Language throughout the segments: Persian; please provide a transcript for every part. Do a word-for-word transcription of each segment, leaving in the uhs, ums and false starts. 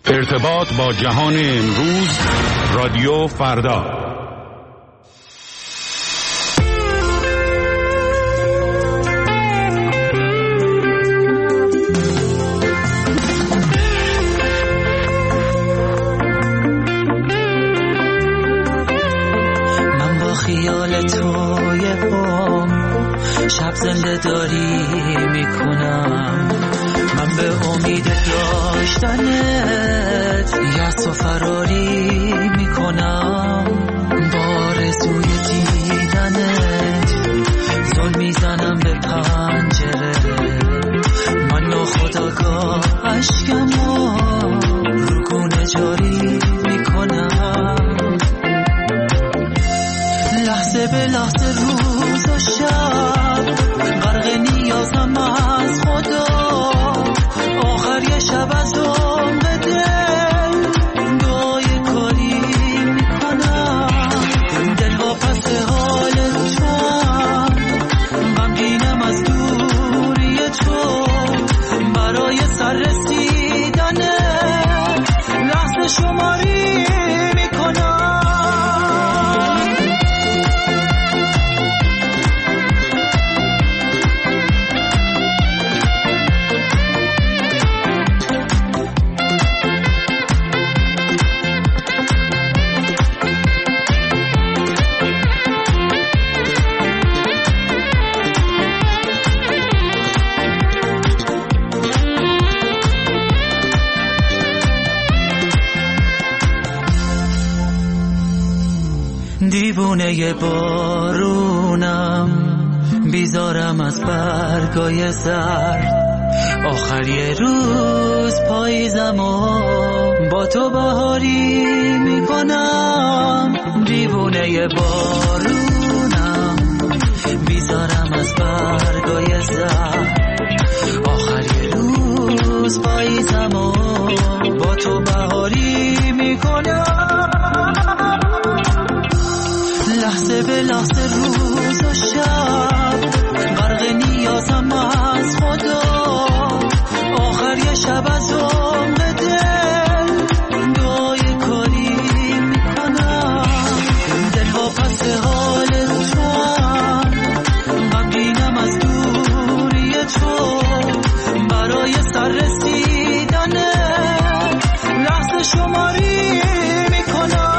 ارتباط با جهان امروز، رادیو فردا. من با خیال توی بام شب زنده داری میکنم، من به امید داشتنت یأس و فراری میکنم، با آرزوی دیدنت زل میزنم به پنجره، من ناخودآگاه اشکمو رو گونه جاری میکنم، لحظه به لحظه روز و شب غرق نیازم از خدا، آخر یه شب از عمر دل دعای کاری میکنم، دل واپس حال توام، غمگینم از دوری تو، برای سر رسیدن لحظه شماری میکنم. دیوونه بارونم، بیزارم از برگای زرد، آخر یه روز پاییزم و با تو بهاری میکنم، دیوونه بارونم، بیزارم از برگای زرد، آخر یه روز پاییزم و با تو بهاری میکنم، لحظه به لحظه روز و شب غرق نیازم از خدا، آخر یه شب از عمر دل دعای کاری میکنم، دل واپس حال توام، غمگینم از دوری تو، برای سر رسیدن لحظه شماری میکنم.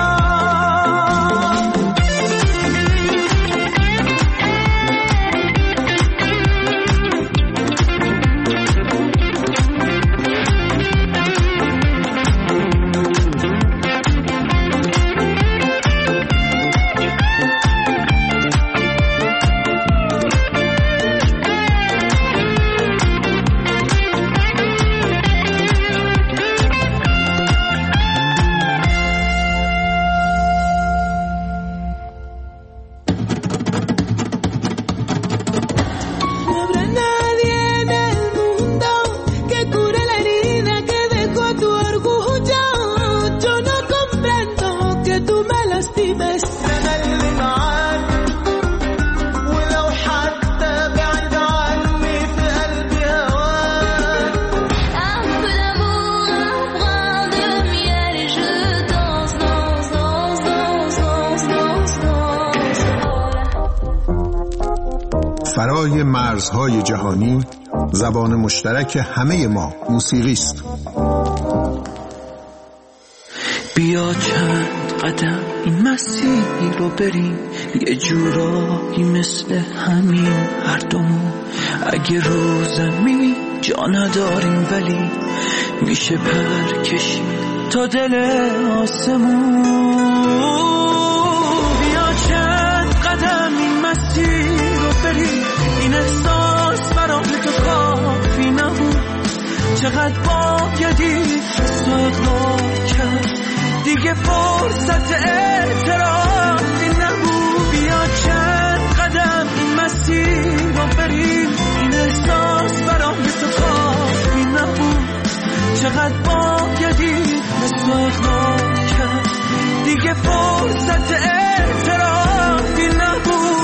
فرای مرزهای جهانی، زبان مشترک همه ما موسیقی است. بیا چند قدم این مسیر رو بریم، یه جورایی مثل همین هر دومون، اگه رو زمین جا نداریم ولی میشه پر کشید تا دل آسمون، بیا چند قدم این مسیر رو بریم، این احساس برام تو کافی نبود، چقدر بایدی تو اقرار کرد، دیگه فرصت اعتراضی نبود، بیا چند قدم این مسیر رو بریم، این احساس برام تو کافی نبود، چقدر بایدی تو اقرار کرد، دیگه فرصت اعتراضی نبود.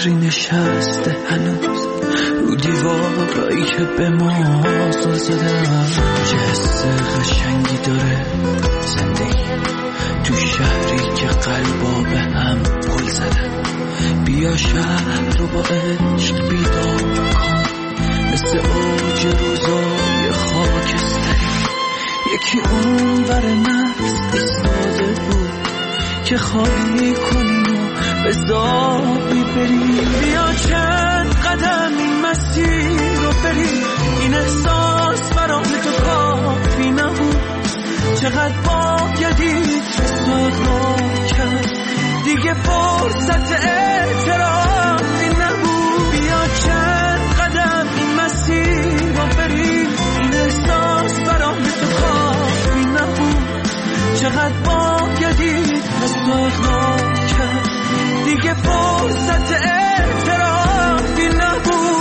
عطری نشسته هنوز رو دیوارایی که به ما آزار زدن. چه حس قشنگی داره زندگی تو شهری که قلبا به هم پل زدن. بیا شهر رو با عشق بیدار کن، مثل اوج روزای خاکستری. یکی اون ور مرز ایستاده بود که خالی کنی و به زابی بری. بیا چند قدم این مسیر رو بری، این احساس برام تو کافی نبود. چقدر بایدی تو اقرار کرد، دیگه فرصت اعتراضی نبود. بیا چند قدم این مسیر رو بری، این احساس برام تو کافی نبود. چقدر بایدی تو اقرار کرد، دیگه فرصت اعتراضی نبود.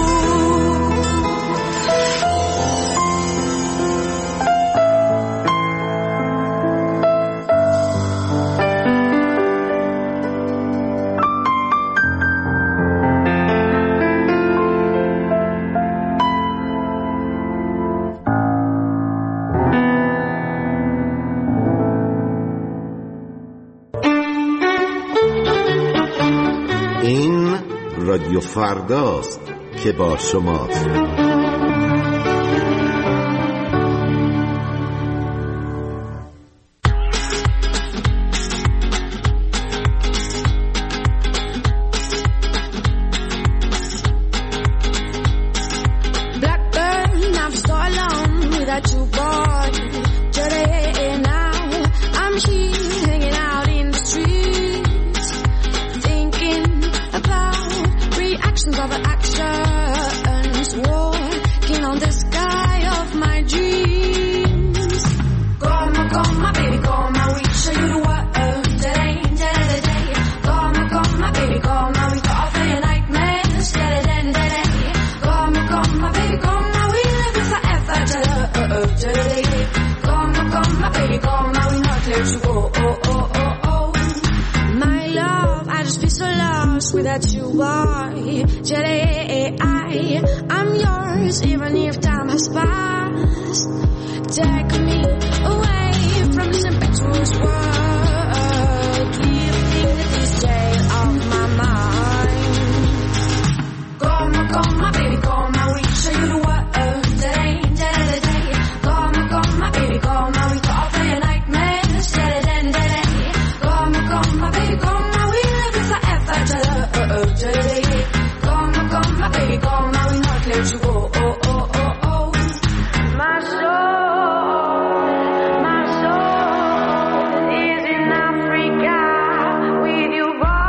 رادیو فرداست که با شماست. Without you, boy, Jedi, I'm yours, even if time has passed. Take me away from this impetuous world, lifting this jail of my mind. Come, come, my baby, come, I will show you the world. Jedi, Jedi, Jedi. Come, come, my baby, come, I will go off your nightmares. Jedi, Jedi, Jedi. Come, come, my baby, come, I will live with forever. Jedi. Come, come, my baby, come, I will not let you go. Oh, oh, oh, oh. My soul, my soul is in Africa with you,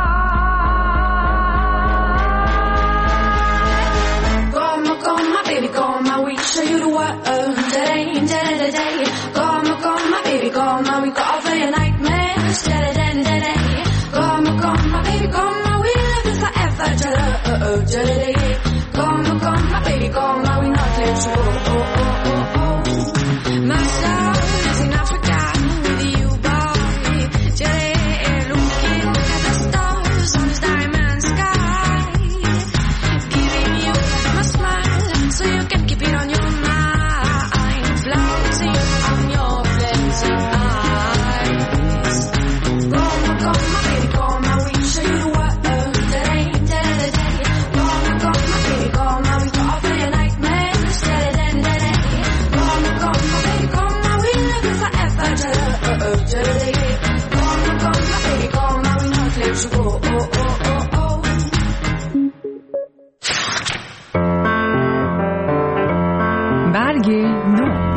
boy. Come, come, my baby, come, I will show you the world. Today, today, today. Come, come, my baby, come, I will go over your nightmares. Today, today. Come, come, my baby, come, I will live it forever. Today, come, come, my baby, come, I will not let you go. Oh, oh, oh, oh. My soul is in Africa with you, boy. Today, looking at the stars on this diamond sky, giving you my smile so you can keep it on your mind, floating on your blazing eyes. Come, come, my baby, come, I will show you the world. Today, today, today. Come, come, my baby, come, I will go off your nightmares. Today, today. Come, come, my baby, come, I will live you forever. Today, come, come, my baby, come, I will not let you go. Oh, oh, oh, oh. برگ نو.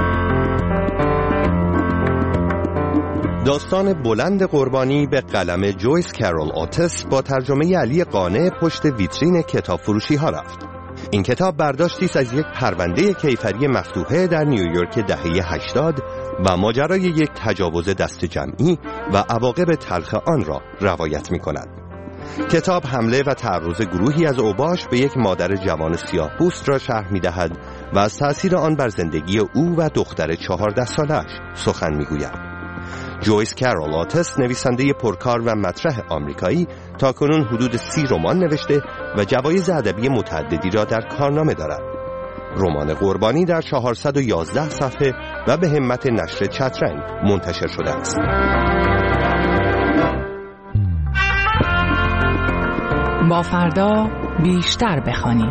داستان بلند قربانی به قلم جویس کرول اوتس با ترجمه علی قانع پشت ویترین کتاب فروشی ها رفت. این کتاب برداشتی است از یک پرونده کیفری مفتوحه در نیویورک دهه هشتاد و ماجرای یک تجاوز دست جمعی و عواقب تلخ آن را روایت می کند. کتاب حمله و تعرض گروهی از اوباش به یک مادر جوان سیاه‌پوست را شرح می دهد و از تأثیر آن بر زندگی او و دختر چهارده سالش سخن می گوید. جویس کرول آتس، نویسنده پرکار و مطرح آمریکایی، تاکنون حدود سی رمان نوشته و جوایز ادبی متعددی را در کارنامه دارد. رمان قربانی در چهارصد و یازده صفحه و به همت نشر چترنگ منتشر شده است. با فردا بیشتر بخوانیم.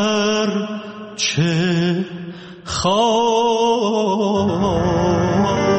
دگر چه خواهی